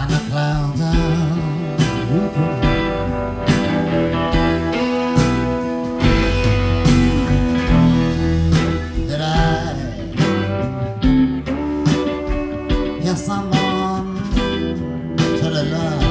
and the clouds are open. Did I hear someone tell a lie?